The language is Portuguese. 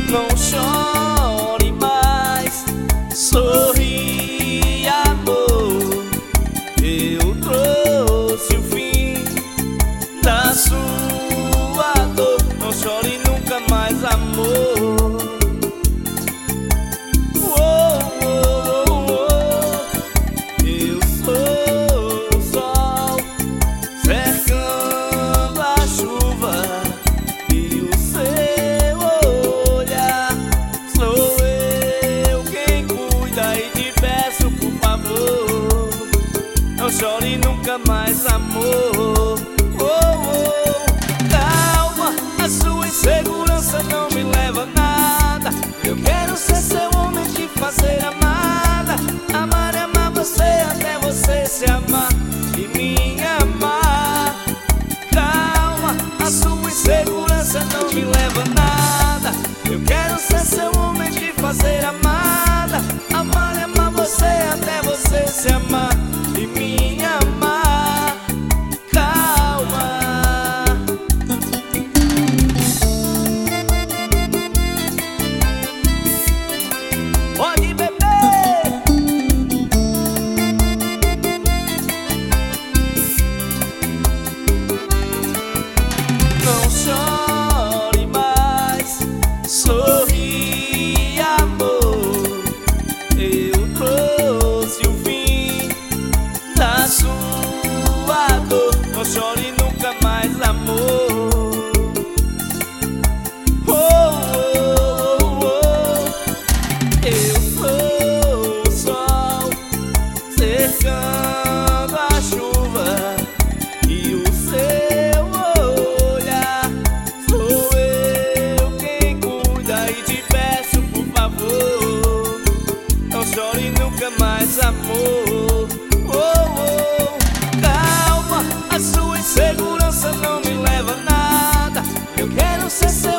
Não chore mais, sorri, amor. Eu trouxe o fim da sua dor. Não chore nunca mais, amor. Eu sou o sol cercando a chuva, e o seu olhar sou eu quem cuida. E te peço, por favor, não chore nunca mais, amor. Calma, a sua insegurança não me leva a nada. Eu quero ser seu homem, te fazer amada. Amar e amar você até você se amar e me amar. Calma, a sua insegurança não me leva a nada. Eu quero ser seu homem, te fazer amada. Amar e amar você até você se amar e me amar. Calma. Pode beber. Não chore mais, sorri, amor. Eu trouxe o fim da sua dor. Não chore nunca mais, amor. Eu sou o sol cercando a chuva, e o seu olhar sou eu quem cuida. E te peço, por favor, não chore nunca mais, amor. Calma, a sua insegurança não me leva a nada. Eu quero ser seu